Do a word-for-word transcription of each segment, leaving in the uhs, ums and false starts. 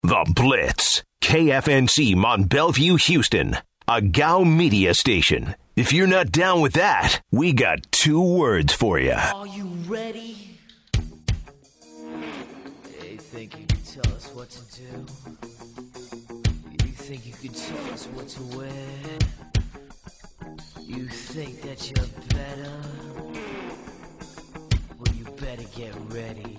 The Blitz. K F N C Mont Bellevue, Houston. A G A U media station. If you're not down with that, we got two words for you. Are you ready? You think you can tell us what to do? You think you can tell us what to wear? You think that you're better? Well, you better get ready.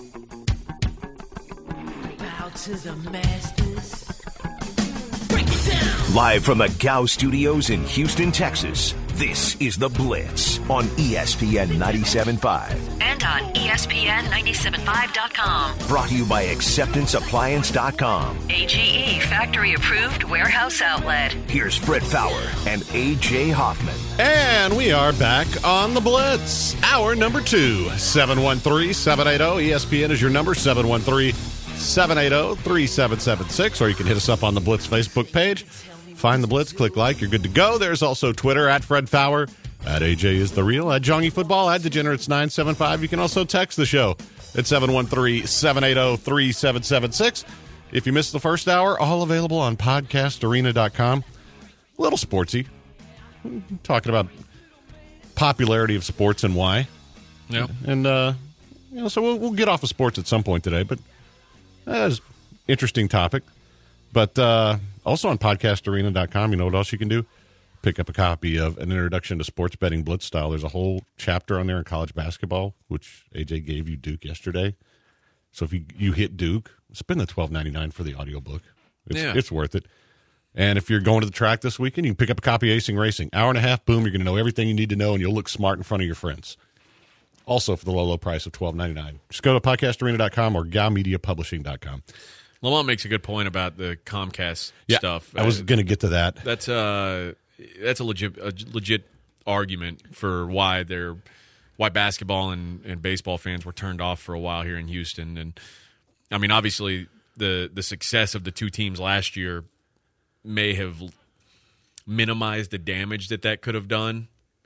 Bow to the masters. Break it down! Live from the G A U studios in Houston, Texas, this is The Blitz on E S P N ninety-seven point five. And on E S P N ninety-seven point five dot com. Brought to you by acceptance appliance dot com. A G E factory-approved warehouse outlet. Here's Fred Faour and A J Hoffman. And we are back on The Blitz. Hour number two. seven one three, seven eight zero. E S P N is your number, seven one three, seven eight zero, three seven seven six. Or you can hit us up on the Blitz Facebook page. Find The Blitz, click like, you're good to go. There's also Twitter, at Fred Faour, at A J is the real, at Jongy Football, at Degenerates nine seven five. You can also text the show at seven one three, seven eight zero, three seven seven six. If you missed the first hour, all available on podcast arena dot com. A little sportsy. Talking about popularity of sports and why. Yeah. And, uh, you know, so we'll, we'll get off of sports at some point today, but that's an interesting topic. But uh, also on podcast arena dot com, you know what else you can do? Pick up a copy of An Introduction to Sports Betting Blitz Style. There's a whole chapter on there in college basketball, which A J gave you Duke yesterday. So if you, you hit Duke, spend the twelve ninety-nine for the audiobook. It's, yeah. it's worth it. And if you're going to the track this weekend, you can pick up a copy of Acing Racing. Hour and a half, boom, you're going to know everything you need to know, and you'll look smart in front of your friends. Also for the low, low price of twelve ninety-nine. Just go to podcast arena dot com or G A U media publishing dot com. Lamont makes a good point about the Comcast yeah, stuff. I was uh, going to get to that. That's uh that's a legit a legit argument for why they're why basketball and, and baseball fans were turned off for a while here in Houston. And I mean, obviously the the success of the two teams last year may have minimized the damage that that could have done.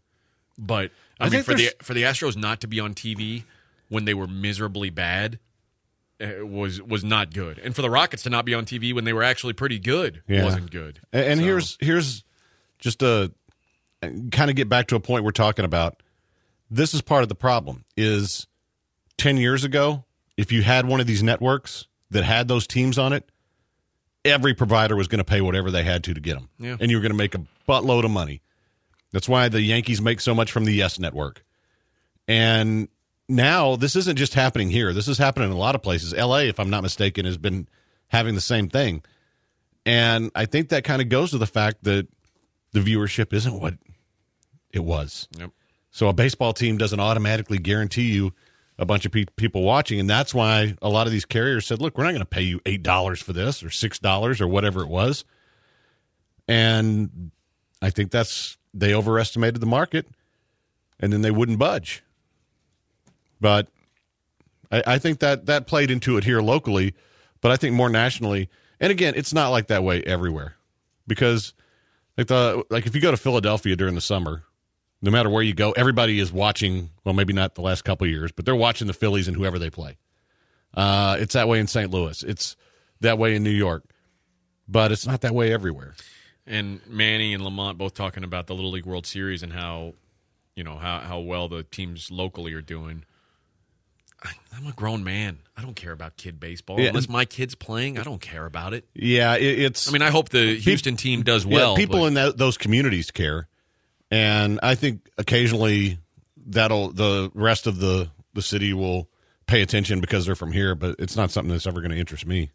But I, I mean, for the for the Astros not to be on T V when they were miserably bad uh, was was not good, and for the Rockets to not be on T V when they were actually pretty good yeah. wasn't good. And, and so. here's here's just a kind of get back to a point we're talking about. This is part of the problem. Is ten years ago, if you had one of these networks that had those teams on it, every provider was going to pay whatever they had to to get them, yeah. and you were going to make a buttload of money. That's why the Yankees make so much from the Yes Network. And now this isn't just happening here. This is happening in a lot of places. L A, if I'm not mistaken, has been having the same thing. And I think that kind of goes to the fact that the viewership isn't what it was. Yep. So a baseball team doesn't automatically guarantee you a bunch of pe- people watching. And that's why a lot of these carriers said, look, we're not going to pay you eight dollars for this or six dollars or whatever it was. And I think that's... they overestimated the market, and then they wouldn't budge. But I, I think that that played into it here locally, but I think more nationally. And again, it's not like that way everywhere, because like the like if you go to Philadelphia during the summer, no matter where you go, everybody is watching. Well, maybe not the last couple of years, but they're watching the Phillies and whoever they play. Uh, it's that way in Saint Louis. It's that way in New York, but it's not that way everywhere. And Manny and Lamont both talking about the Little League World Series and how, you know, how, how well the teams locally are doing. I, I'm a grown man. I don't care about kid baseball. Yeah. Unless my kid's playing, I don't care about it. Yeah, it, it's... I mean, I hope the Houston team does well. Yeah, people but, in that, those communities care. And I think occasionally that'll the rest of the, the city will pay attention because they're from here, but it's not something that's ever going to interest me.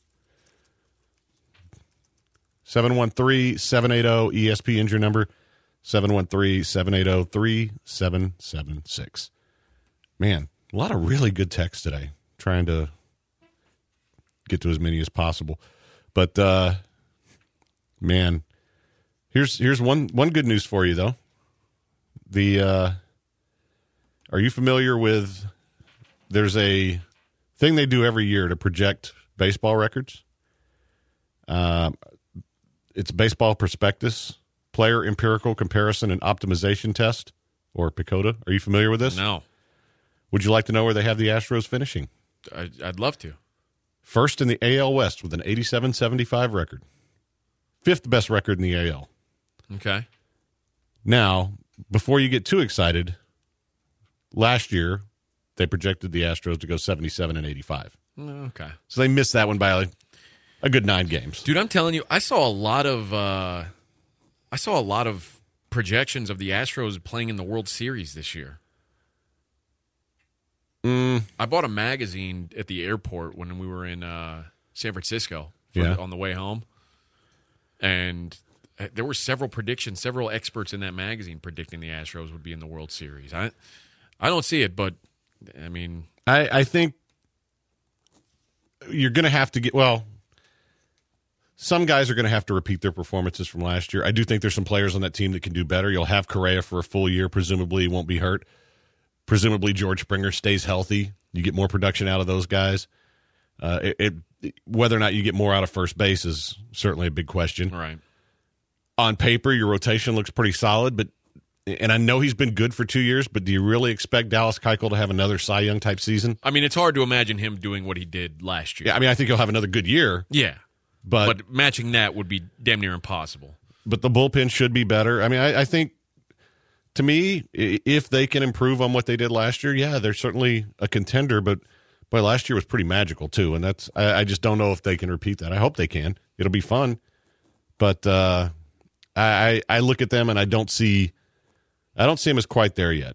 seven one three, seven eight zero, E S P N is your number. seven one three, seven eight zero, three seven seven six. Man, a lot of really good text today. Trying to get to as many as possible. But, uh, man, here's here's one, one good news for you, though. The uh, are you familiar with there's a thing they do every year to project baseball records? Uh, it's Baseball Prospectus, Player Empirical Comparison and Optimization Test, or PECOTA. Are you familiar with this? No. Would you like to know where they have the Astros finishing? I, I'd love to. First in the A L West with an eighty-seven seventy-five record. Fifth best record in the A L. Okay. Now, before you get too excited, last year they projected the Astros to go seventy-seven and eighty-five. Okay. So they missed that one by a, a good nine games. Dude, I'm telling you, I saw a lot of uh, I saw a lot of projections of the Astros playing in the World Series this year. Mm. I bought a magazine at the airport when we were in uh, San Francisco for, Yeah. on the way home. And there were several predictions, several experts in that magazine predicting the Astros would be in the World Series. I I don't see it, but, I mean... I, I think you're going to have to get, well, some guys are going to have to repeat their performances from last year. I do think there's some players on that team that can do better. You'll have Correa for a full year. Presumably he won't be hurt. Presumably George Springer stays healthy. You get more production out of those guys. Uh, it, it whether or not you get more out of first base is certainly a big question. Right. On paper, your rotation looks pretty solid, but and I know he's been good for two years, but do you really expect Dallas Keuchel to have another Cy Young type season? I mean, it's hard to imagine him doing what he did last year. Yeah, I mean, I think he'll have another good year. Yeah. But But matching that would be damn near impossible. but the bullpen should be better. I mean, I, I think, to me, i- if they can improve on what they did last year, yeah, they're certainly a contender. But boy, last year was pretty magical too, and that's I, I just don't know if they can repeat that. I hope they can. It'll be fun, but uh, I I look at them and I don't see I don't see them as quite there yet.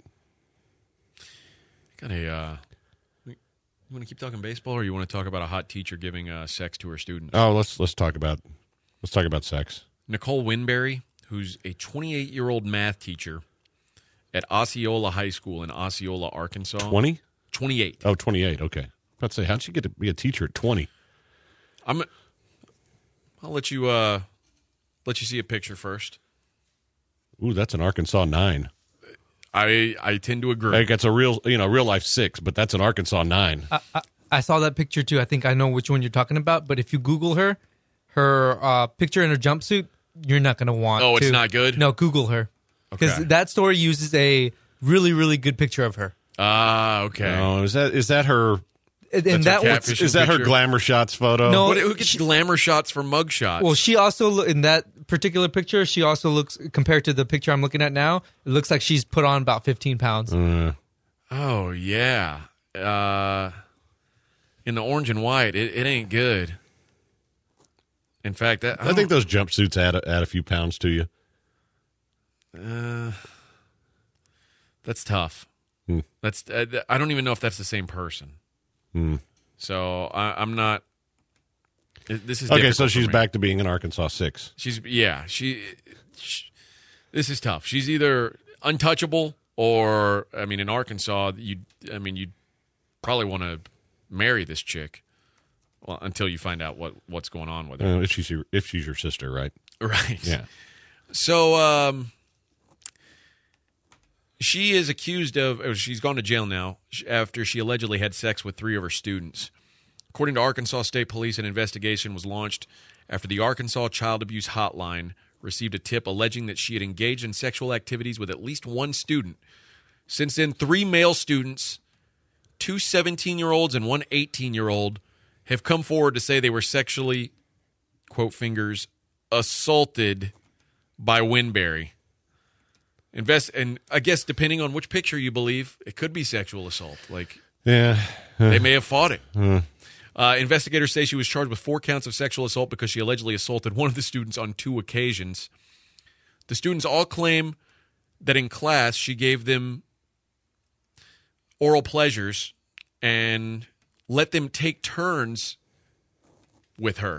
Got a. Uh, you want to keep talking baseball, or you want to talk about a hot teacher giving uh, sex to her students? Oh, let's let's talk about let's talk about sex. Nicole Winberry, who's a twenty-eight-year-old math teacher at Osceola High School in Osceola, Arkansas. twenty? twenty-eight. Oh, twenty-eight. Okay. I was about to say, how'd she get to be a teacher at twenty? I'm. I'll let you. Uh, let you see a picture first. Ooh, that's an Arkansas nine. I I tend to agree. Like, that's a real, you know, real life six, but that's an Arkansas nine. I, I, I saw that picture too. I think I know which one you're talking about. But if you Google her, her uh, picture in her jumpsuit, you're not going to want. Oh, it's to. not good? No, Google her because Okay. that story uses a really, really good picture of her. Ah, okay. Oh, is that is that her? And, That's and her that one, catfish. Is that her picture? glamour shots photo? No. What, who gets glamour shots for mug shots? well, she also lo- in that particular picture, she also looks compared to the picture I'm looking at now. It looks like she's put on about fifteen pounds. Uh, oh yeah. Uh, in the orange and white, it, it ain't good. In fact, that I think those jumpsuits add a, add a few pounds to you. Uh, that's tough. Hmm. That's uh, th- I don't even know if that's the same person. Hmm. So I, I'm not. it- This is Okay, difficult so for she's me. back to being an Arkansas six. She's yeah. She, sh This is tough. She's either untouchable or I mean, in Arkansas, you. I mean, you probably want to marry this chick. Well, until you find out what what's going on with her. Uh, if she's your, if she's your sister, right? Right. Yeah. So um, she is accused of, or she's gone to jail now after she allegedly had sex with three of her students. According to Arkansas State Police, an investigation was launched after the Arkansas Child Abuse Hotline received a tip alleging that she had engaged in sexual activities with at least one student. Since then, three male students, two seventeen-year-olds and one eighteen-year-old, have come forward to say they were sexually, quote fingers, assaulted by Winberry. Invest and I guess depending on which picture you believe, it could be sexual assault. Like Yeah. they may have fought it. Uh, investigators say she was charged with four counts of sexual assault because she allegedly assaulted one of the students on two occasions. The students all claim that in class she gave them oral pleasures and let them take turns with her.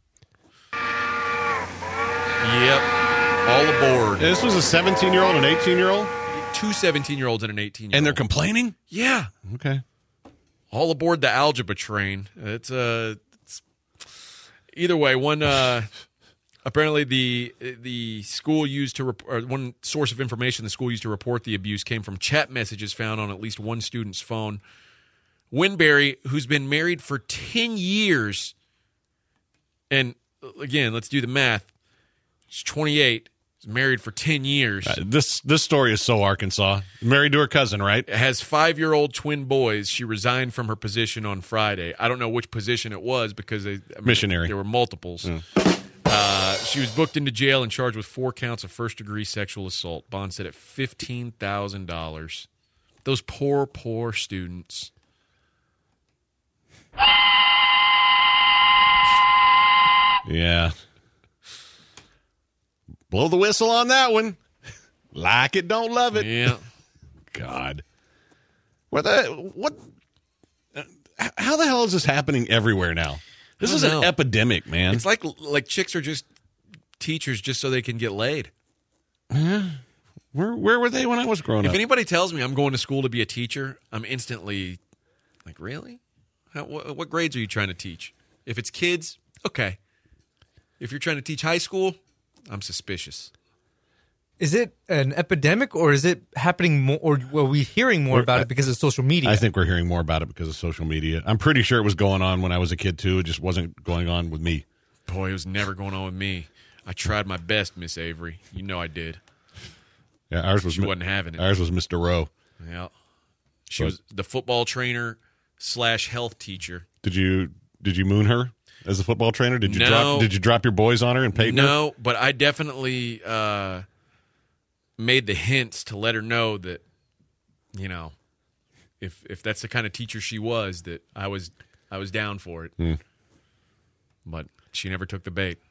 Yep. All aboard. This was a seventeen-year-old and eighteen-year-old? Two seventeen-year-olds and an eighteen-year-old. And they're complaining? Yeah. Okay. All aboard the algebra train. It's uh, it's, either way. One uh, apparently the the school used to rep- or one source of information the school used to report the abuse came from chat messages found on at least one student's phone. Winberry, who's been married for ten years, and again, let's do the math. She's twenty-eight. Was married for ten years. Uh, this this story is so Arkansas. Married to her cousin, right? Has five-year-old twin boys. She resigned from her position on Friday. I don't know which position it was because they, I mean, missionary. There were multiples. Mm. Uh, she was booked into jail and charged with four counts of first-degree sexual assault. Bond set at fifteen thousand dollars. Those poor, poor students. Yeah. Blow the whistle on that one. Like it, don't love it. Yeah. God. What the, what? How the hell is this happening everywhere now? This is know. an epidemic, man. It's like like chicks are just teachers just so they can get laid. Yeah. Where where were they when I was growing if up? If anybody tells me I'm going to school to be a teacher, I'm instantly like, really? How, what, what grades are you trying to teach? If it's kids, okay. If you're trying to teach high school, I'm suspicious. Is it an epidemic, or is it happening more, or are we hearing more We're, about it because of social media? I think we're hearing more about it because of social media. I'm pretty sure it was going on when I was a kid, too. It just wasn't going on with me. Boy, it was never going on with me. I tried my best, Miss Avery. You know I did. Yeah, ours was she wasn't having it. Ours was Mister Rowe. Yeah. She but, was the football trainer slash health teacher. Did you did you moon her as a football trainer? Did you no, drop did you drop your boys on her and pay her? No, but I definitely uh, made the hints to let her know that, you know, if if that's the kind of teacher she was, that I was I was down for it. Hmm. But she never took the bait.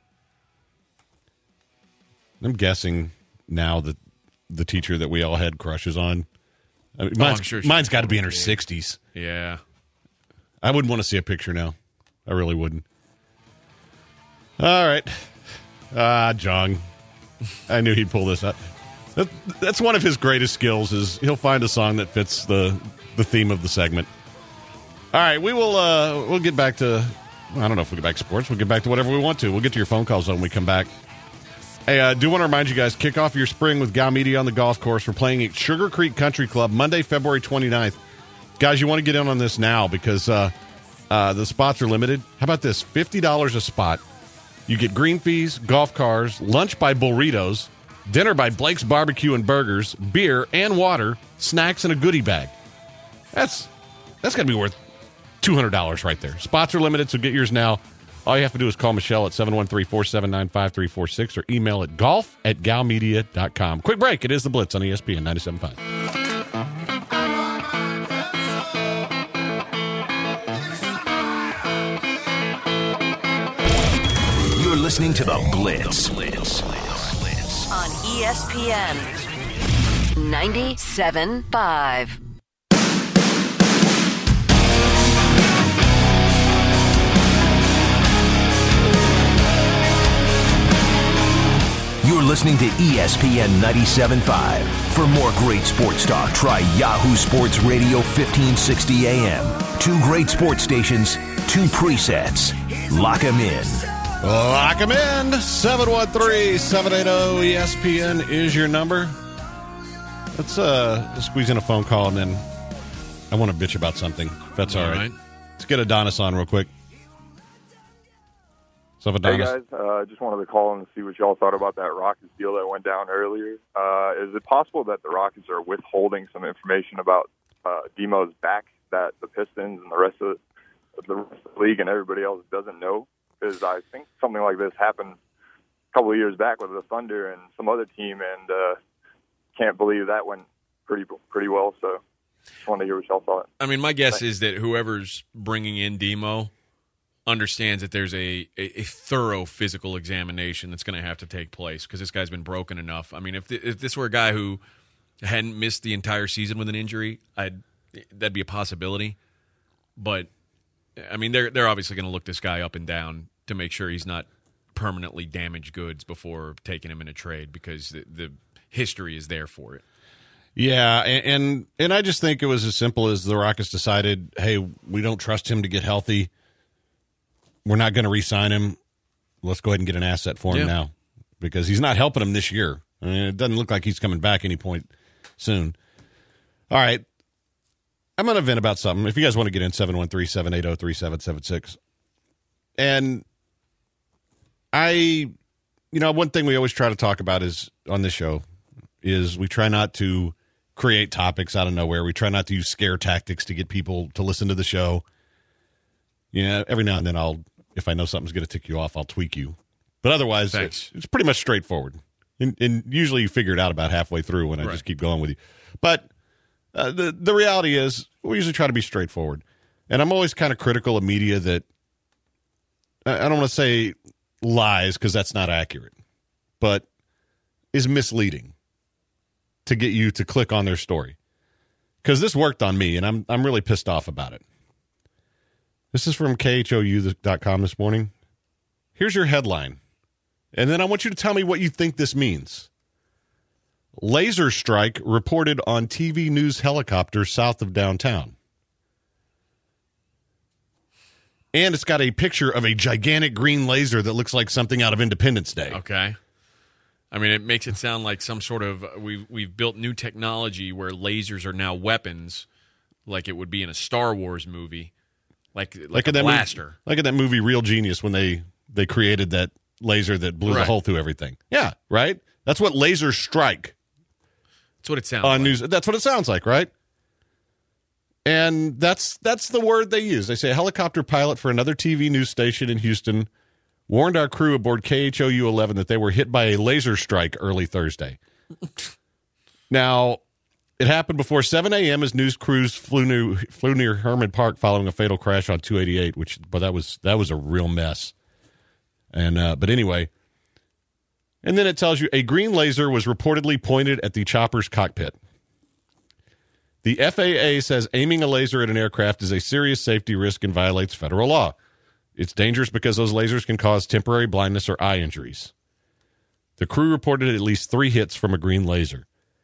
I'm guessing now that the teacher that we all had crushes on, I mean, Oh, mine's, I'm sure mine's got to be in her sixties. Yeah. I wouldn't want to see a picture now. I really wouldn't. All right. Ah, John. I knew he'd pull this up. That, that's one of his greatest skills is he'll find a song that fits the the theme of the segment. All right, we will uh, we'll get back to, well, I don't know if we'll get back to sports. We'll get back to whatever we want to. We'll get to your phone calls when we come back. Hey, I uh, do want to remind you guys, kick off your spring with Gow Media on the golf course. We're playing at Sugar Creek Country Club Monday, February twenty-ninth. Guys, you want to get in on this now because uh, uh, the spots are limited. How about this? fifty dollars a spot. You get green fees, golf cars, lunch by Burritos, dinner by Blake's Barbecue and Burgers, beer and water, snacks, and a goodie bag. That's that's got to be worth two hundred dollars right there. Spots are limited, so get yours now. All you have to do is call Michelle at seven one three, four seven nine, five three four six or email at golf at gow media dot com. Quick break. It is The Blitz on E S P N ninety-seven point five. You're listening to The Blitz. On E S P N ninety-seven point five. You're listening to E S P N ninety-seven point five. For more great sports talk, try Yahoo Sports Radio fifteen sixty A M. Two great sports stations, two presets. Lock 'em in. Lock 'em in. seven one three, seven eight zero, E S P N is your number. Let's uh, squeeze in a phone call, and then I want to bitch about something, if that's all, all right. right. Let's get Adonis on real quick. What's up, Adonis? Hey, guys. I uh, just wanted to call and see what y'all thought about that Rockets deal that went down earlier. Uh, is it possible that the Rockets are withholding some information about uh, Demo's back that the Pistons and the rest of the, rest of the league and everybody else doesn't know? Because I think something like this happened a couple of years back with the Thunder and some other team, and uh, can't believe that went pretty pretty well. So just wanted to hear what y'all thought. I mean, my guess Thanks. is that whoever's bringing in Demo understands that there's a, a, a thorough physical examination that's going to have to take place because this guy's been broken enough. I mean, if, th- if this were a guy who hadn't missed the entire season with an injury, I'd that'd be a possibility. But I mean, they're they're obviously going to look this guy up and down to make sure he's not permanently damaged goods before taking him in a trade because the, the history is there for it. Yeah, and, and and I just think it was as simple as the Rockets decided, hey, we don't trust him to get healthy. We're not going to re-sign him. Let's go ahead and get an asset for him yeah. now because he's not helping him this year. I mean, it doesn't look like he's coming back any point soon. All right. I'm going to vent about something. If you guys want to get in, seven one three, seven eight zero, three seven seven six. And I you know, one thing we always try to talk about is on this show is we try not to create topics out of nowhere. We try not to use scare tactics to get people to listen to the show. Yeah, every now and then I'll, if I know something's going to tick you off, I'll tweak you. But otherwise, it's, it's pretty much straightforward. And, and usually you figure it out about halfway through when I right. just keep going with you. But uh, the the reality is we usually try to be straightforward. And I'm always kind of critical of media that, I don't want to say lies because that's not accurate, but is misleading to get you to click on their story. Because this worked on me, and I'm I'm really pissed off about it. This is from K H O U dot com this morning. Here's your headline. And then I want you to tell me what you think this means. Laser strike reported on T V news helicopter south of downtown. And it's got a picture of a gigantic green laser that looks like something out of Independence Day. Okay. I mean, it makes it sound like some sort of we've we've built new technology where lasers are now weapons, like it would be in a Star Wars movie, like like, like a that blaster, movie, like in that movie Real Genius when they they created that laser that blew right. the hole through everything. Yeah, right. That's what laser strike. That's what it sounds on like. news. That's what it sounds like, right? And that's that's the word they use. They say a helicopter pilot for another T V news station in Houston warned our crew aboard K H O U eleven that they were hit by a laser strike early Thursday. Now, it happened before seven a.m. as news crews flew near, flew near Herman Park following a fatal crash on two eighty-eight, which but that was that was a real mess. And uh, but anyway, and then it tells you a green laser was reportedly pointed at the chopper's cockpit. The F A A says aiming a laser at an aircraft is a serious safety risk and violates federal law. It's dangerous because those lasers can cause temporary blindness or eye injuries. The crew reported at least three hits from a green laser.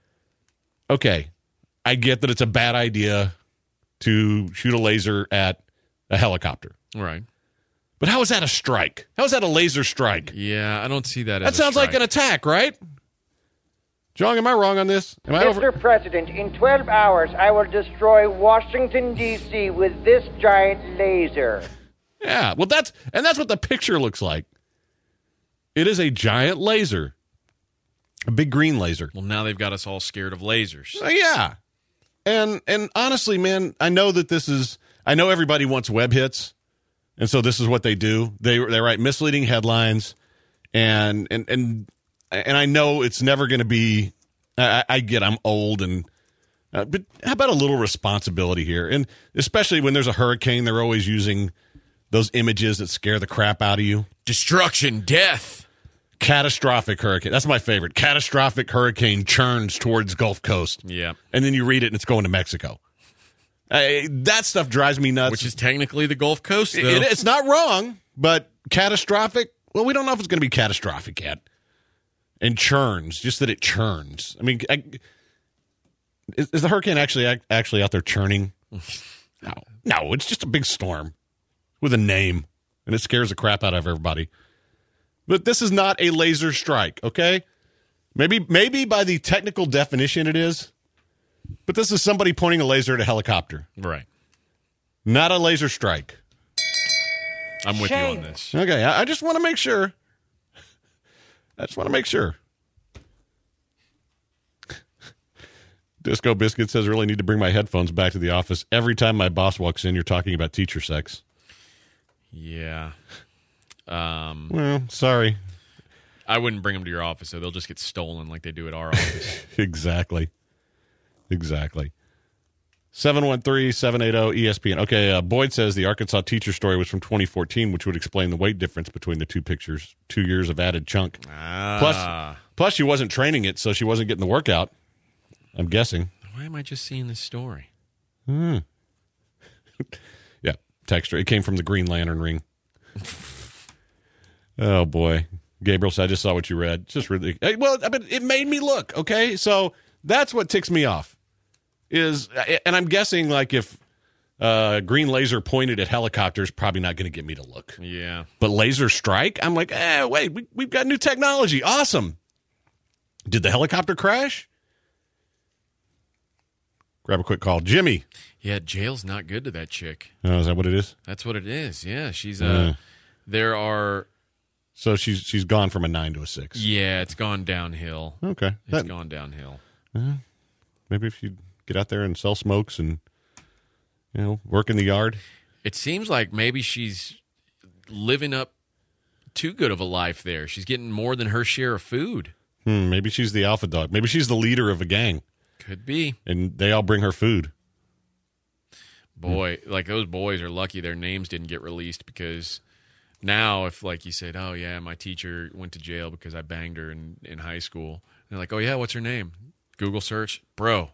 Okay, I get that it's a bad idea to shoot a laser at a helicopter. Right. But how is that a strike? How is that a laser strike? Yeah, I don't see that as That sounds a strike. like an attack, right? John, am I wrong on this? Am I Mister over- President, in twelve hours, I will destroy Washington, D C with this giant laser. Yeah, well, that's, and that's what the picture looks like. It is a giant laser. A big green laser. Well, now they've got us all scared of lasers. Uh, yeah. And, and honestly, man, I know that this is, I know everybody wants web hits. And so this is what they do. They, they write misleading headlines. And, and, and, And I know it's never going to be, I, I get I'm old, and uh, but how about a little responsibility here? And especially when there's a hurricane, they're always using those images that scare the crap out of you. Destruction, death. Catastrophic hurricane. That's my favorite. Catastrophic hurricane churns towards Gulf Coast. Yeah. And then you read it and it's going to Mexico. Uh, that stuff drives me nuts. Which is technically the Gulf Coast, though. It, it's not wrong, but catastrophic, well, we don't know if it's going to be catastrophic yet. And churns, just that it churns. I mean, I, is, is the hurricane actually actually out there churning? No, no, it's just a big storm with a name, and it scares the crap out of everybody. But this is not a laser strike, okay? Maybe maybe by the technical definition it is, but this is somebody pointing a laser at a helicopter. Right. Not a laser strike. I'm with Shame. you on this. Okay, I, I just want to make sure. I just want to make sure. Disco Biscuit says, I really need to bring my headphones back to the office. Every time my boss walks in, you're talking about teacher sex. Yeah. Um, well, sorry. I wouldn't bring them to your office, so they'll just get stolen like they do at our office. Exactly. Exactly. seven one three, seven eight zero, E S P N. Okay, uh, Boyd says the Arkansas teacher story was from twenty fourteen, which would explain the weight difference between the two pictures. Two years of added chunk. Ah. Plus, plus, she wasn't training it, so she wasn't getting the workout. I'm guessing. Why am I just seeing this story? Hmm. Yeah, texture. It came from the Green Lantern ring. Oh, boy. Gabriel said, I just saw what you read. Just really. Well, I mean, it made me look, okay? So that's what ticks me off. Is, and I'm guessing, like, if uh, green laser pointed at helicopters, probably not going to get me to look. Yeah. But laser strike, I'm like, eh, wait, we, we've got new technology. Awesome. Did the helicopter crash? Grab a quick call. Jimmy. Yeah, jail's not good to that chick. Oh, is that what it is? That's what it is. Yeah, she's uh, Uh. there are So she's she's gone from a nine to a six. Yeah, it's gone downhill. Okay. It's That- gone downhill. Uh, maybe if you get out there and sell smokes and, you know, work in the yard. It seems like maybe she's living up too good of a life there. She's getting more than her share of food. Hmm, maybe she's the alpha dog. Maybe she's the leader of a gang. Could be. And they all bring her food. Boy, like those boys are lucky their names didn't get released, because now if like you said, oh yeah, my teacher went to jail because I banged her in, in high school. And they're like, oh yeah, what's her name? Google search. Bro.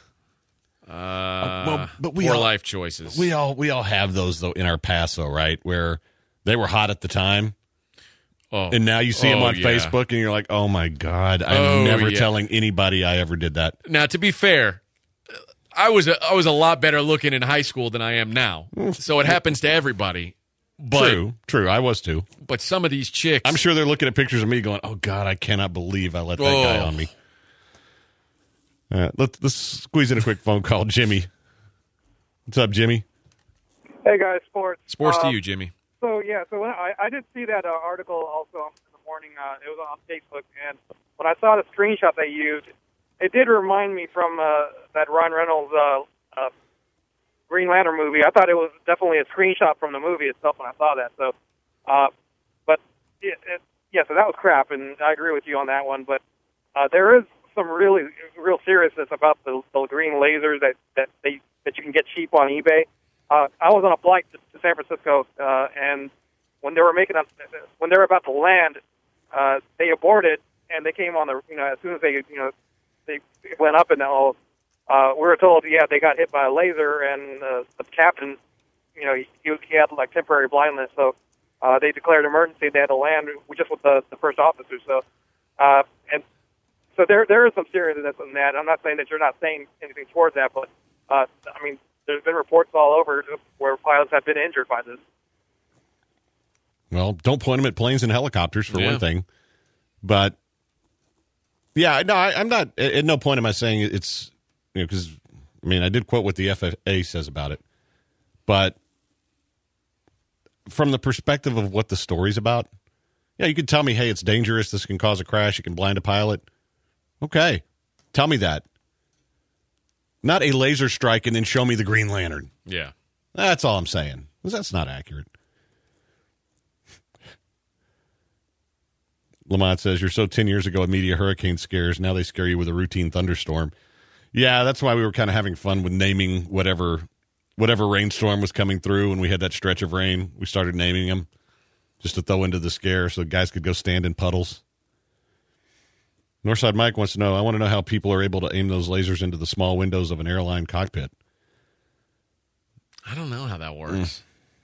Uh, well, but we poor all- life choices. We all we all have those, though, in our past, though, right? Where they were hot at the time. Oh, And now you see them oh, on yeah. Facebook, and you're like, oh, my God, I'm Oh, never yeah. telling anybody I ever did that. Now, to be fair, I was a, I was a lot better looking in high school than I am now. So it happens to everybody. But, True, true. I was, too. But some of these chicks, I'm sure they're looking at pictures of me going, oh, God, I cannot believe I let that Oh. guy on me. All right, let's, let's squeeze in a quick phone call. Jimmy. What's up, Jimmy? Hey guys, sports. sports to Uh, you, Jimmy. So yeah, so when I, I did see that uh, article also in the morning. Uh, it was on Facebook, and when I saw the screenshot they used, it did remind me from uh, that Ryan Reynolds uh, uh, Green Lantern movie. I thought it was definitely a screenshot from the movie itself when I saw that. So, uh, but it, it, yeah, so that was crap, and I agree with you on that one. But uh, there is some really real seriousness about the, the green lasers that that they that you can get cheap on eBay. Uh, I was on a flight to, to San Francisco, uh, and when they were making a, when they were about to land, uh, they aborted, and they came on the you know as soon as they you know they went up and all, uh, we were told yeah they got hit by a laser, and uh, the captain you know he, he had like temporary blindness, so uh, they declared emergency. They had to land just with the, the first officer. So uh, and so there there is some seriousness in that. I'm not saying that you're not saying anything towards that, but uh, I mean. There's been reports all over where pilots have been injured by this. Well, don't point them at planes and helicopters, for Yeah. one thing. But, yeah, no, I, I'm not, at, at no point am I saying it's, you know, because, I mean, I did quote what the F A A says about it. But from the perspective of what the story's about, yeah, you could tell me, hey, it's dangerous, this can cause a crash, it can blind a pilot. Okay, tell me that. Not a laser strike and then show me the Green Lantern. Yeah. That's all I'm saying. 'Cause that's not accurate. Lamont says, you're so ten years ago at media hurricane scares. Now they scare you with a routine thunderstorm. Yeah, that's why we were kind of having fun with naming whatever whatever rainstorm was coming through when we had that stretch of rain. We started naming them just to throw into the scare so guys could go stand in puddles. Northside Mike wants to know, I want to know how people are able to aim those lasers into the small windows of an airline cockpit. I don't know how that works.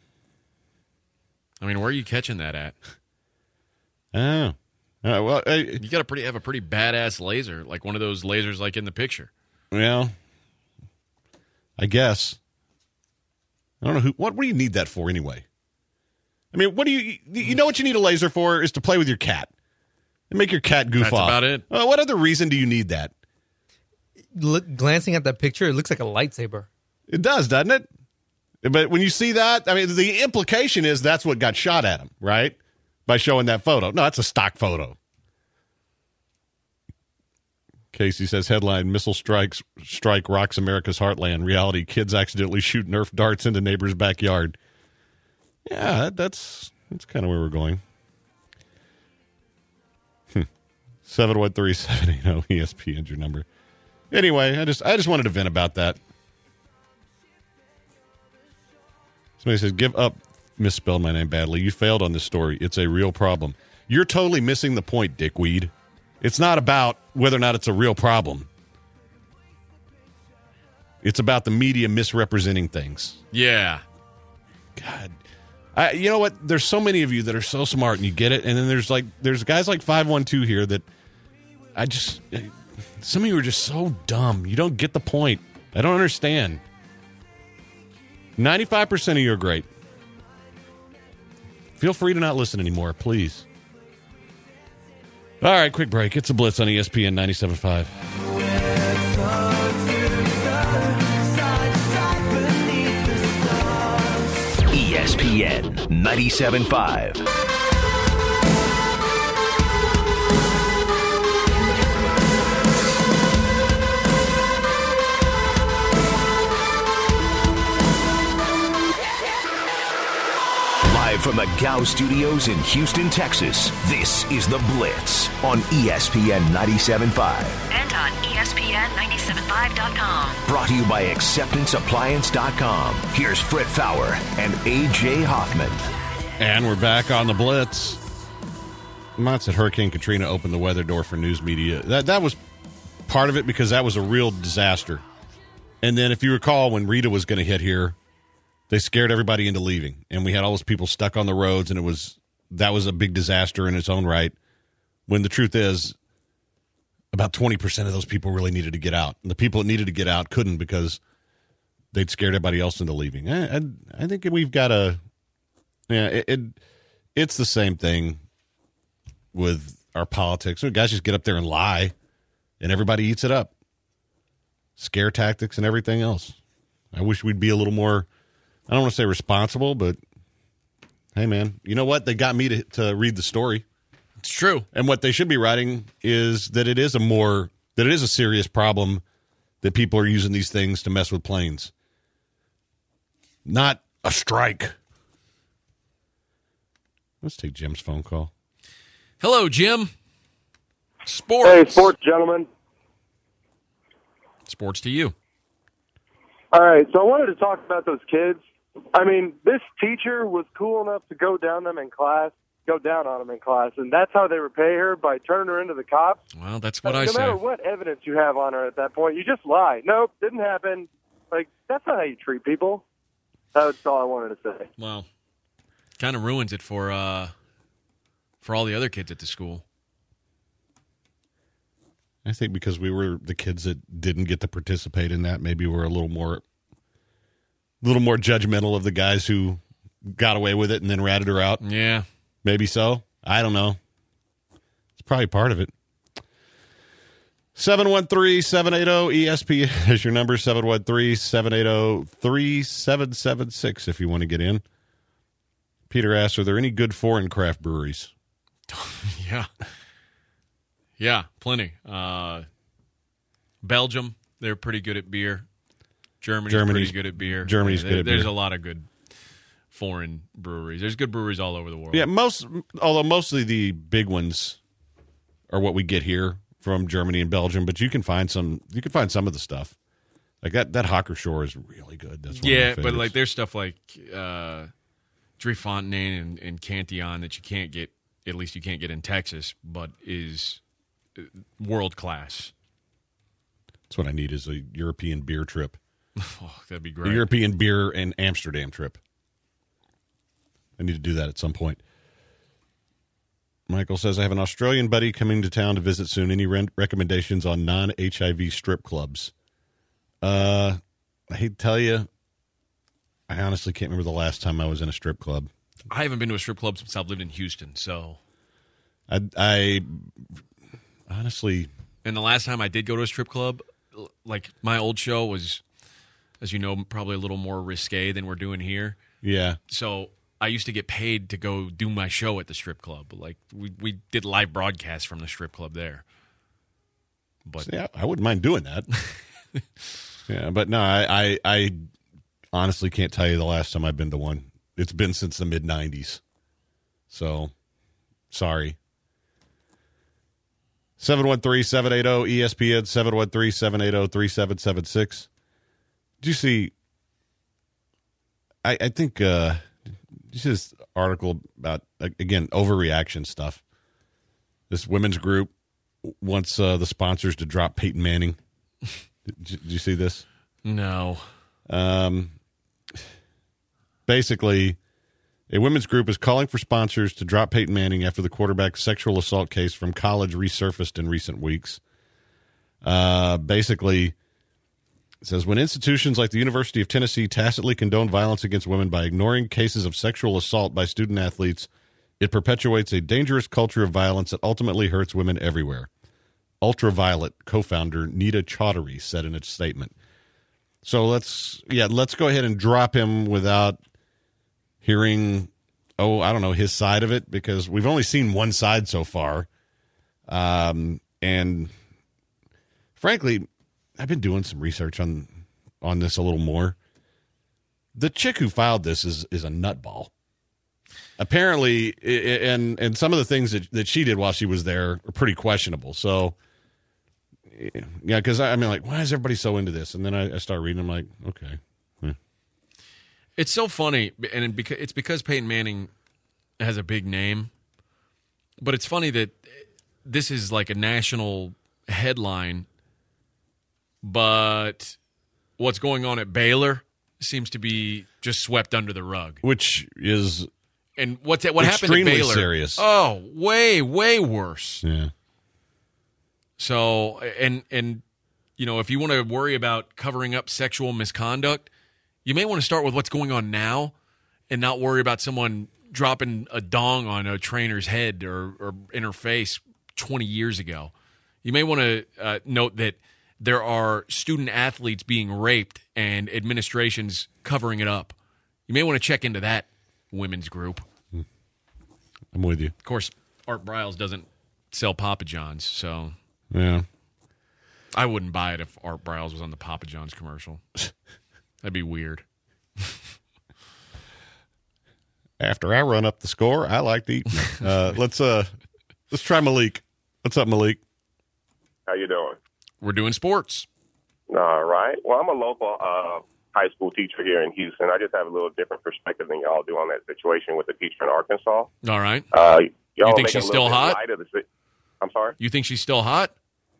I mean, where are you catching that at? Oh. Uh, well, I, You got to pretty have a pretty badass laser, like one of those lasers like in the picture. well, I guess. I don't know who. What, what do you need that for anyway? I mean, what do you? You know what you need a laser for is to play with your cat and make your cat goof That's off. about it. Uh, what other reason do you need that? Look, glancing at that picture, it looks like a lightsaber. It does, doesn't it? But when you see that, I mean, the implication is that's what got shot at him, right? By showing that photo. No, that's a stock photo. Casey says, headline, missile strikes strike rocks America's heartland. Reality, kids accidentally shoot Nerf darts into neighbor's backyard. Yeah, that, that's that's kind of where we're going. seven one three, seven eight zero E S P N is your number. Anyway, I just I just wanted to vent about that. Somebody says, give up, misspelled my name badly. You failed on this story. It's a real problem. You're totally missing the point, dickweed. It's not about whether or not it's a real problem. It's about the media misrepresenting things. Yeah. God. I, you know what? There's so many of you that are so smart and you get it. And then there's like there's guys like five one two here that I just, some of you are just so dumb. You don't get the point. I don't understand. ninety-five percent of you are great. Feel free to not listen anymore, please. All right, quick break. It's a Blitz on E S P N ninety-seven point five. E S P N ninety-seven point five. the Gow Studios in Houston, Texas, this is The Blitz on E S P N ninety-seven point five. And on E S P N ninety-seven point five dot com. Brought to you by acceptance appliance dot com. Here's Fred Fowler and A J Hoffman. And we're back on The Blitz. Mott said Hurricane Katrina opened the weather door for news media. That that was part of it because that was a real disaster. And then if you recall, when Rita was going to hit here, they scared everybody into leaving. And we had all those people stuck on the roads, and it was that was a big disaster in its own right. When the truth is, about twenty percent of those people really needed to get out. And the people that needed to get out couldn't because they'd scared everybody else into leaving. I, I, I think we've got a yeah, it, it it's the same thing with our politics. Guys just get up there and lie, and everybody eats it up. Scare tactics and everything else. I wish we'd be a little more, I don't want to say responsible, but hey, man, you know what? They got me to, to read the story. It's true. And what they should be writing is that it is a more, that it is a serious problem that people are using these things to mess with planes. Not a strike. Let's take Jim's phone call. Hello, Jim. Sports. Hey, sports gentlemen. Sports to you. All right, so I wanted to talk about those kids. I mean, this teacher was cool enough to go down them in class, go down on them in class, and that's how they repay her, by turning her into the cops. Well, that's what I I mean, say. No matter what evidence you have on her at that point, you just lie. Nope, didn't happen. Like, that's not how you treat people. That's all I wanted to say. Well, kind of ruins it for uh, for all the other kids at the school. I think because we were the kids that didn't get to participate in that, maybe we're a little more, a little more judgmental of the guys who got away with it and then ratted her out. Yeah, maybe so. I don't know. It's probably part of it. seven one three, seven eight zero, E S P N is your number, seven one three, seven eight zero, three seven seven six if you want to get in. Peter asks, are there any good foreign craft breweries? Yeah. Yeah, plenty. Uh, Belgium, they're pretty good at beer. Germany's, Germany's pretty good at beer. Germany's yeah, good at There's beer. a lot of good foreign breweries. There's good breweries all over the world. Yeah, most, although mostly the big ones are what we get here from Germany and Belgium, but you can find some. You can find some of the stuff like that. That Hocker Shore is really good. That's one yeah, of my but favorites. like there's stuff like uh, Driefontein and, and Cantillon that you can't get. At least you can't get in Texas, but is world class. That's what I need is a European beer trip. Oh, that'd be great. A European beer and Amsterdam trip. I need to do that at some point. Michael says, I have an Australian buddy coming to town to visit soon. Any re- recommendations on non-H I V strip clubs? Uh, I hate to tell you, I honestly can't remember the last time I was in a strip club. I haven't been to a strip club since I've lived in Houston, so. I, I honestly. And the last time I did go to a strip club, like my old show was, as you know, probably a little more risque than we're doing here. Yeah. So I used to get paid to go do my show at the strip club. Like we, we did live broadcasts from the strip club there. But yeah, I wouldn't mind doing that. Yeah, but no, I, I, I honestly can't tell you the last time I've been to one. It's been since the mid nineties. So, sorry. seven one three, seven eight zero, E S P N, seven one three, seven eight zero, three seven seven six. Did you see, I, I think, uh, this is an article about, again, overreaction stuff. This women's group wants uh, the sponsors to drop Peyton Manning. Did, did you see this? No. Um, basically, a women's group is calling for sponsors to drop Peyton Manning after the quarterback's sexual assault case from college resurfaced in recent weeks. Uh, basically, it says, when institutions like the University of Tennessee tacitly condone violence against women by ignoring cases of sexual assault by student athletes, it perpetuates a dangerous culture of violence that ultimately hurts women everywhere. Ultraviolet co-founder Nita Chaudhary said in its statement. So let's, yeah, let's go ahead and drop him without hearing, oh, I don't know, his side of it, because we've only seen one side so far. Um, and frankly, I've been doing some research on on this a little more. The chick who filed this is is a nutball. apparently, and and some of the things that, that she did while she was there are pretty questionable. So, yeah, because I, I mean, like, why is everybody so into this? And then I, I start reading. I'm like, okay. Yeah. It's so funny, and because it's because Peyton Manning has a big name, but it's funny that this is like a national headline, but what's going on at Baylor seems to be just swept under the rug, which is and what's that, what happened at Baylor? Serious. Oh, way way worse. Yeah. So and and you know, if you want to worry about covering up sexual misconduct, you may want to start with what's going on now and not worry about someone dropping a dong on a trainer's head or, or in her face twenty years ago. You may want to uh, note that there are student athletes being raped and administrations covering it up. You may want to check into that women's group. I'm with you. Of course, Art Briles doesn't sell Papa John's, so yeah, I wouldn't buy it if Art Briles was on the Papa John's commercial. That'd be weird. After I run up the score, I like to eat. Uh, let's uh, let's try Malik. What's up, Malik? How you doing? We're doing sports. All right. Well, I'm a local uh, high school teacher here in Houston. I just have a little different perspective than y'all do on that situation with the teacher in Arkansas. All right. Uh, y'all you think she's still hot? Light of the, I'm sorry? You think she's still hot?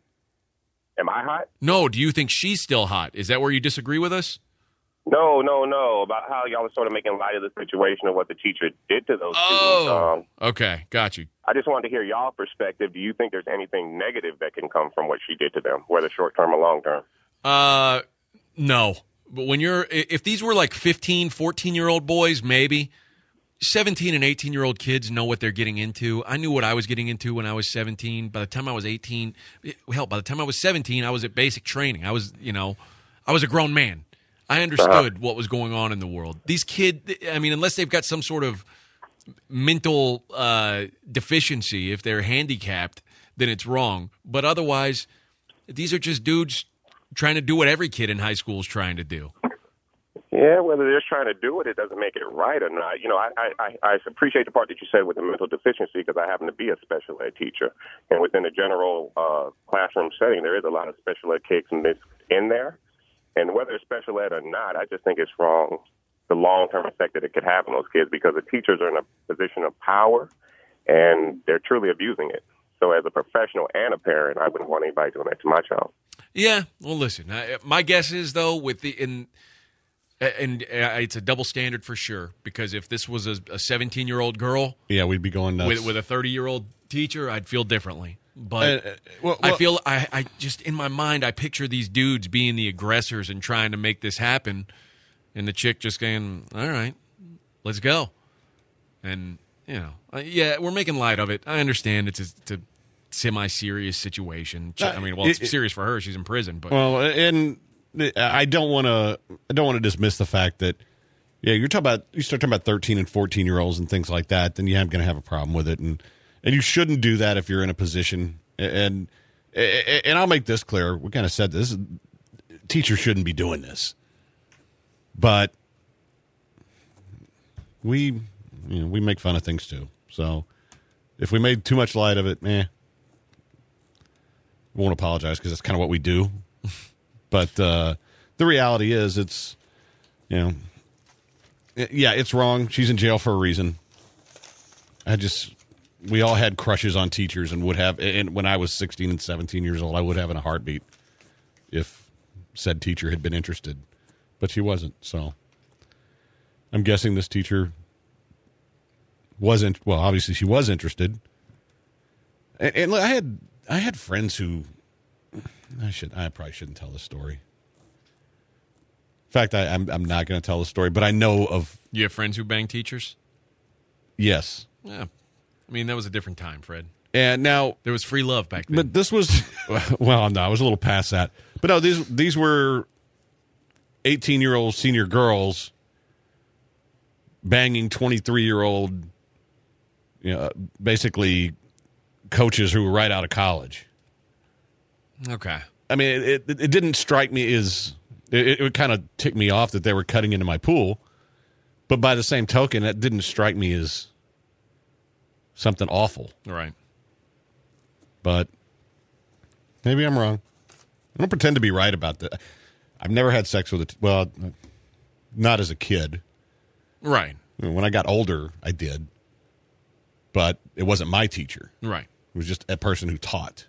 Am I hot? No. Do you think she's still hot? Is that where you disagree with us? No, no, no. About how y'all are sort of making light of the situation of what the teacher did to those oh, students. Um, okay. Got you. I just wanted to hear y'all perspective. Do you think there's anything negative that can come from what she did to them, whether short-term or long-term? Uh, no. But when you're, if these were like fifteen, fourteen-year-old boys, maybe. seventeen and eighteen-year-old kids know what they're getting into. I knew what I was getting into when I was seventeen. By the time I was eighteen, hell, by the time I was seventeen, I was at basic training. I was, you know, I was a grown man. I understood uh-huh. what was going on in the world. These kids, I mean, unless they've got some sort of mental uh, deficiency, if they're handicapped, then it's wrong. But otherwise, these are just dudes trying to do what every kid in high school is trying to do. Yeah, whether they're trying to do it, it doesn't make it right or not. You know, I, I, I appreciate the part that you said with the mental deficiency because I happen to be a special ed teacher. And within the general uh, classroom setting, there is a lot of special ed kids mixed in there. And whether it's special ed or not, I just think it's wrong, the long-term effect that it could have on those kids because the teachers are in a position of power and they're truly abusing it. So as a professional and a parent, I wouldn't want anybody doing that to my child. Yeah, well, listen, I, my guess is, though, with the in, and uh, it's a double standard for sure because if this was a seventeen-year-old girl, yeah, we'd be going nuts. With, with a thirty-year-old teacher, I'd feel differently. But uh, uh, well, well, I feel I, I just in my mind I picture these dudes being the aggressors and trying to make this happen, and the chick just going, "All right, let's go," and you know, uh, yeah, we're making light of it. I understand it's a, it's a semi-serious situation. I mean, well, it's it, serious for her; she's in prison. But well, and I don't want to I don't want to dismiss the fact that yeah, you're talking about you start talking about thirteen and fourteen year olds and things like that, then you're going to have a problem with it and. And you shouldn't do that if you're in a position. And and I'll make this clear. We kind of said this. Teachers shouldn't be doing this. But we you know, we make fun of things too. So if we made too much light of it, eh. We won't apologize because that's kind of what we do. But uh, the reality is it's, you know, yeah, it's wrong. She's in jail for a reason. I just... We all had crushes on teachers and would have, and when I was sixteen and seventeen years old, I would have in a heartbeat if said teacher had been interested. But she wasn't, so I'm guessing this teacher wasn't, well, obviously she was interested. And, and I had I had friends who, I should I probably shouldn't tell this story. In fact, I, I'm, I'm not going to tell the story, but I know of. You have friends who bang teachers? Yes. Yeah. I mean, that was a different time, Fred. And now there was free love back then. But this was, well, no, I was a little past that. But no, these these were eighteen-year-old senior girls banging twenty-three-year-old, you know, basically coaches who were right out of college. Okay. I mean, it it, it didn't strike me as it, it kind of ticked me off that they were cutting into my pool, but by the same token, it didn't strike me as something awful. Right. But maybe I'm wrong. I don't pretend to be right about that. I've never had sex with a, t- well, not as a kid. Right. When I got older, I did. But it wasn't my teacher. Right. It was just a person who taught.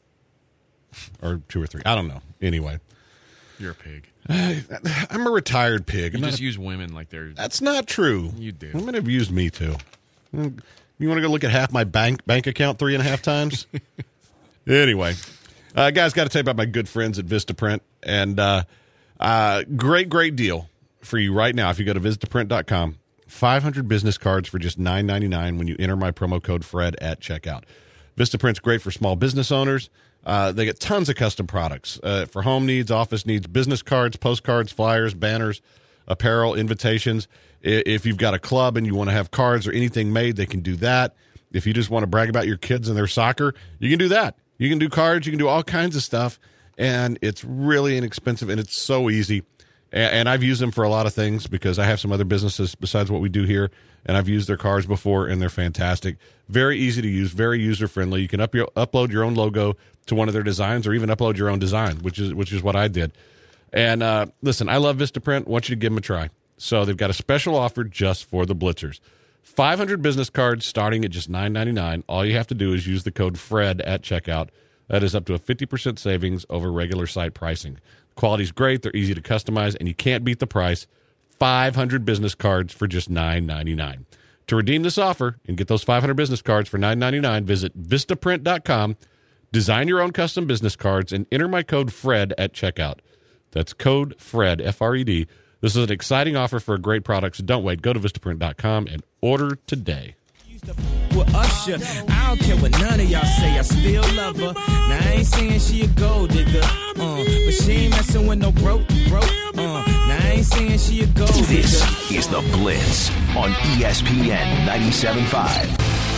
Or two or three. I don't know. Anyway. You're a pig. I'm a retired pig. You I'm just a, use women like they're... That's not true. You do. Women have used me, too. You want to go look at half my bank bank account three and a half times? Anyway. Uh, guys, got to tell you about my good friends at Vistaprint. And uh, uh, great, great deal for you right now. If you go to Vistaprint dot com, five hundred business cards for just nine ninety-nine when you enter my promo code Fred at checkout. Vistaprint's great for small business owners. Uh, they get tons of custom products uh, for home needs, office needs, business cards, postcards, flyers, banners, apparel, invitations. If you've got a club and you want to have cards or anything made, they can do that. If you just want to brag about your kids and their soccer, you can do that. You can do cards. You can do all kinds of stuff, and it's really inexpensive, and it's so easy. And I've used them for a lot of things because I have some other businesses besides what we do here, and I've used their cards before, and they're fantastic. Very easy to use, very user-friendly. You can up your, upload your own logo to one of their designs or even upload your own design, which is which is what I did. And uh, listen, I love Vistaprint. I want you to give them a try. So they've got a special offer just for the Blitzers. five hundred business cards starting at just nine ninety-nine. All you have to do is use the code Fred at checkout. That is up to a fifty percent savings over regular site pricing. Quality's great. They're easy to customize, and you can't beat the price. five hundred business cards for just nine ninety-nine. To redeem this offer and get those five hundred business cards for nine ninety-nine, visit Vistaprint dot com, design your own custom business cards, and enter my code Fred at checkout. That's code Fred, F R E D. This is an exciting offer for a great product, so don't wait. Go to Vistaprint dot com and order today. With Usher, I don't care what none of y'all say, I still love her. Now I ain't saying she a gold digger, uh, but she ain't messing with no broke, broke, uh. Now I ain't saying she a gold digger. This is The Blitz on E S P N ninety-seven point five.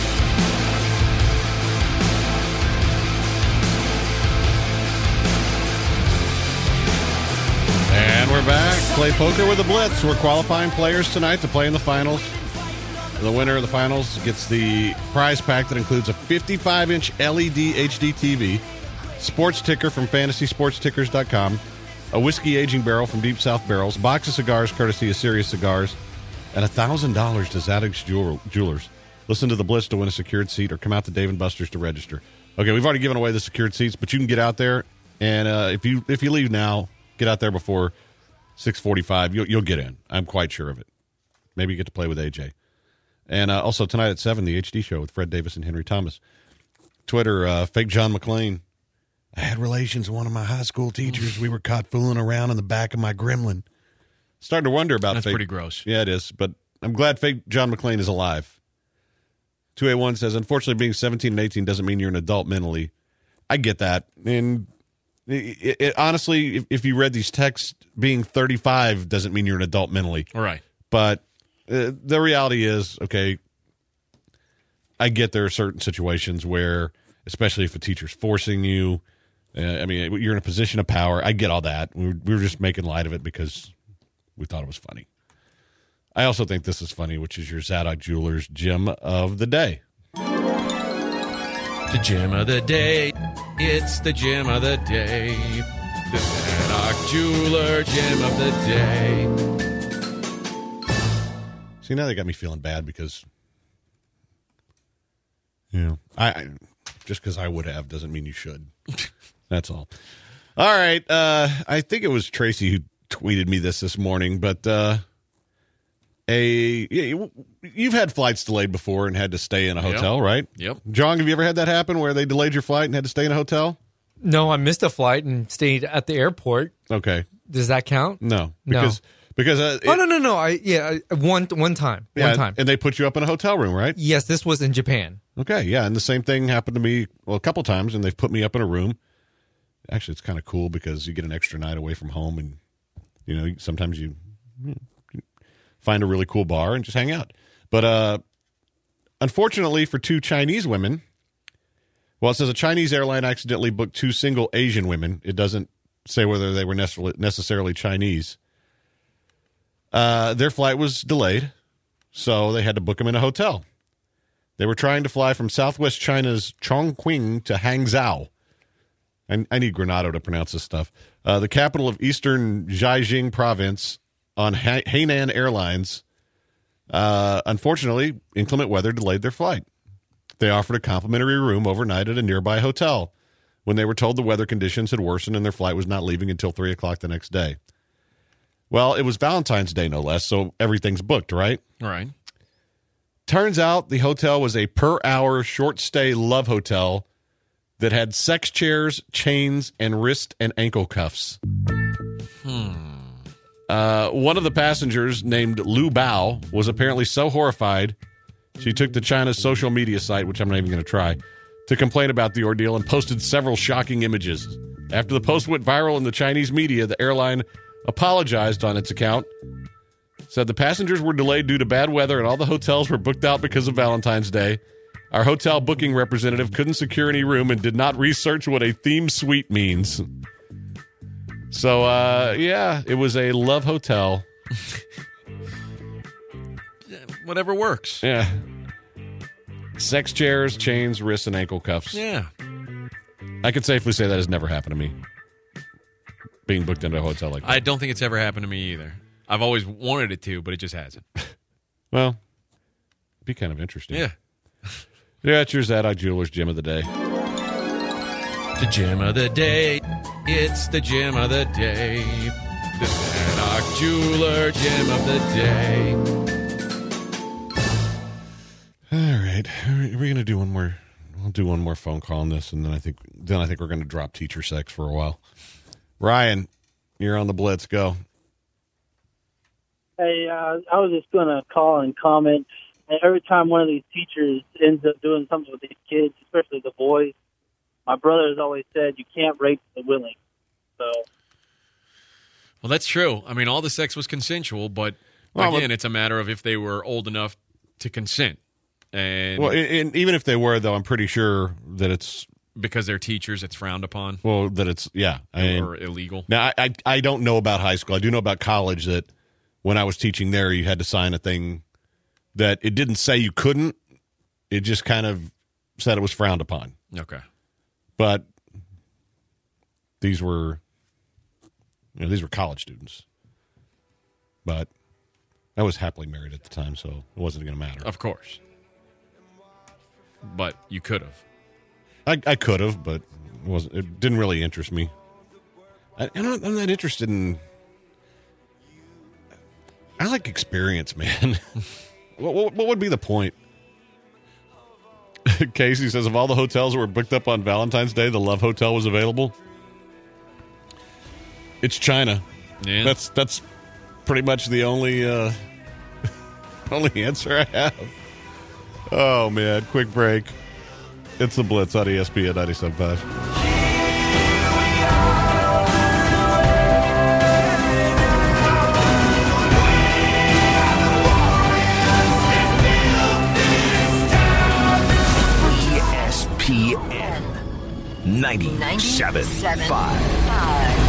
And we're back. Play poker with the Blitz. We're qualifying players tonight to play in the finals. The winner of the finals gets the prize pack that includes a fifty-five inch L E D H D T V, sports ticker from fantasy sports tickers dot com, a whiskey aging barrel from Deep South Barrels, box of cigars courtesy of Sirius Cigars, and one thousand dollars to Zadig's Jewelers. Listen to the Blitz to win a secured seat or come out to Dave and Buster's to register. Okay, we've already given away the secured seats, but you can get out there, and uh, if you if you leave now, get out there before six forty-five. You'll, you'll get in. I'm quite sure of it. Maybe you get to play with A J. And uh, also tonight at seven, the H D Show with Fred Davis and Henry Thomas. Twitter, uh, fake John McClain. I had relations with one of my high school teachers. We were caught fooling around in the back of my Gremlin. Starting to wonder about That's fake. pretty gross. Yeah, it is. But I'm glad fake John McClain is alive. two eighty-one says, unfortunately, being seventeen and eighteen doesn't mean you're an adult mentally. I get that. And it, it, honestly, if, if you read these texts, being thirty-five doesn't mean you're an adult mentally. All right. But uh, the reality is, okay, I get there are certain situations where, especially if a teacher's forcing you, uh, I mean, you're in a position of power. I get all that. We were, we were just making light of it because we thought it was funny. I also think this is funny, which is your Zadok Jewelers gem of the day. The gem of the day. It's the gem of the day. The Zadok Jeweler gem of the day. See, now they got me feeling bad because, you know, I, I just because I would have doesn't mean you should. That's all. All right. Uh, I think it was Tracy who tweeted me this this morning, but uh, a yeah, you've had flights delayed before and had to stay in a hotel, Yep. right? Yep. John, have you ever had that happen where they delayed your flight and had to stay in a hotel? No, I missed a flight and stayed at the airport. Okay. Does that count? No, No. because because uh, Oh it- no no no! I yeah I- one one time yeah, one time. and they put you up in a hotel room, right? Yes, this was in Japan. Okay, yeah, and the same thing happened to me well a couple times, and they've put me up in a room. Actually, it's kind of cool because you get an extra night away from home, and you know sometimes you, you find a really cool bar and just hang out. But uh, unfortunately for two Chinese women, well, it says a Chinese airline accidentally booked two single Asian women. It doesn't say whether they were necessarily, necessarily Chinese. Uh, their flight was delayed, so they had to book them in a hotel. They were trying to fly from southwest China's Chongqing to Hangzhou. I, I need Granado to pronounce this stuff. Uh, the capital of eastern Zhejiang province on ha- Hainan Airlines. Uh, unfortunately, inclement weather delayed their flight. They offered a complimentary room overnight at a nearby hotel when they were told the weather conditions had worsened and their flight was not leaving until three o'clock the next day. Well, it was Valentine's Day, no less, so everything's booked, right? Right. Turns out the hotel was a per-hour short-stay love hotel that had sex chairs, chains, and wrist and ankle cuffs. Hmm. Uh, one of the passengers, named Lu Bao, was apparently so horrified she took to China's social media site, which I'm not even going to try, to complain about the ordeal and posted several shocking images. After the post went viral in the Chinese media, the airline apologized on its account, said the passengers were delayed due to bad weather and all the hotels were booked out because of Valentine's Day. Our hotel booking representative couldn't secure any room and did not research what a theme suite means. So, uh, yeah, it was a love hotel. Whatever works. Yeah. Sex chairs, chains, wrists, and ankle cuffs. Yeah. I can safely say that has never happened to me. Being booked into a hotel like that. I don't think it's ever happened to me either. I've always wanted it to, but it just hasn't. Well, it'd be kind of interesting. Yeah. Yeah, it's your Zadok Jewelers Gym of the Day. The gym of the day. It's the gym of the day. The Zadok Jeweler Gym of the day. All right, we're going to do one more. We'll do one more phone call on this, and then I think then I think we're going to drop teacher sex for a while. Ryan, you're on the Blitz. Go. Hey, uh, I was just going to call and comment. And every time one of these teachers ends up doing something with these kids, especially the boys, my brother has always said you can't rape the willing. So, well, that's true. I mean, all the sex was consensual, but well, again, it's a matter of if they were old enough to consent. And well, and even if they were, though, I'm pretty sure that it's because they're teachers, it's frowned upon. Well, that it's yeah, or I mean, illegal. Now, I, I I don't know about high school. I do know about college that when I was teaching there, you had to sign a thing that it didn't say you couldn't. It just kind of said it was frowned upon. Okay, but these were, you know, these were college students. But I was happily married at the time, so it wasn't going to matter. Of course. But you could have. I, I could have, but it wasn't. It didn't really interest me. I, I'm, not, I'm not interested in. I like experience, man. what, what, what would be the point? Casey says, of all the hotels that were booked up on Valentine's Day, the Love Hotel was available. It's China. Yeah, that's that's pretty much the only uh, only answer I have. Oh, man. Quick break. It's the Blitz on E S P N ninety-seven point five. E S P N ninety-seven point five.